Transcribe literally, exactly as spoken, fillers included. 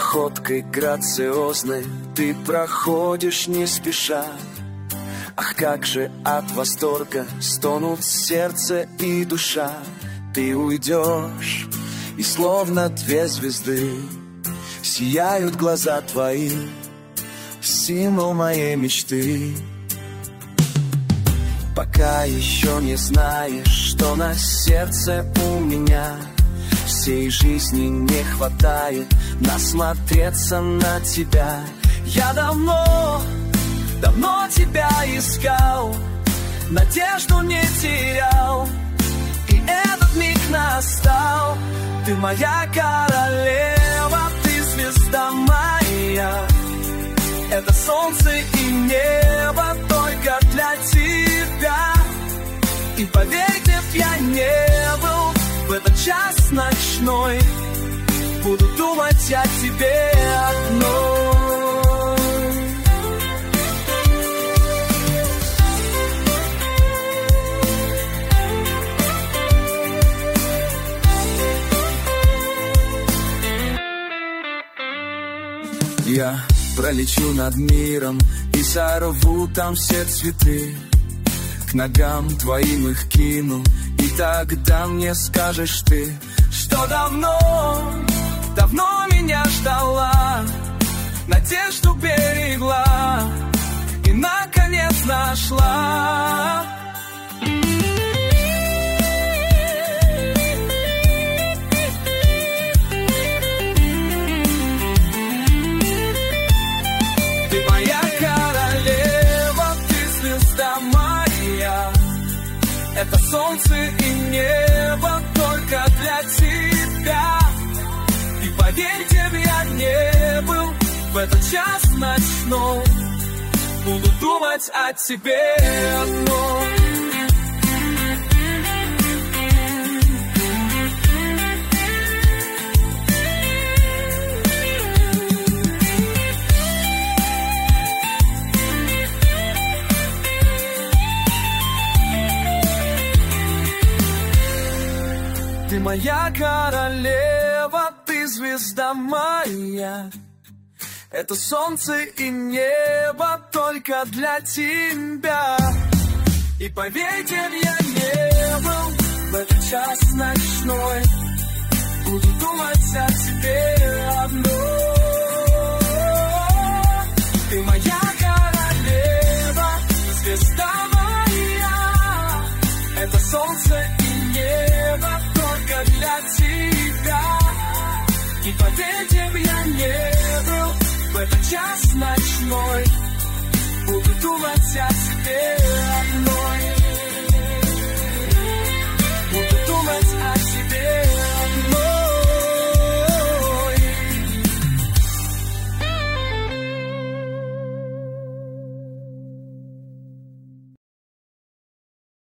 походкой грациозной ты проходишь не спеша. Ах, как же от восторга стонут сердце и душа. Ты уйдешь, и словно две звезды сияют глаза твои, символ моей мечты. Пока еще не знаешь, что на сердце у меня, всей жизни не хватает насмотреться на тебя. Я давно, давно тебя искал, надежду не терял, и этот миг настал. Ты моя королева, ты звезда моя, это солнце и небо только для тебя. И поверь, где б я не был в этот час ночной, буду думать о тебе одной. Я пролечу над миром и сорву там все цветы, к ногам твоим их кину, и тогда мне скажешь ты, что давно, давно меня ждала, надежду берегла и наконец нашла. Ты моя королева, ты звезда моя, это солнце и небо только для тебя. И поверь, где б я не был в этот час ночной, буду думать о тебе одной. Ты моя королева, ты звезда моя, это солнце и небо только для тебя. И поверь, где б я не был в этот час ночной, буду думать о тебе одной. Ты моя королева, звезда моя, это солнце и небо только для тебя. И поверь, где б я не был в этот час ночной, буду думать о тебе.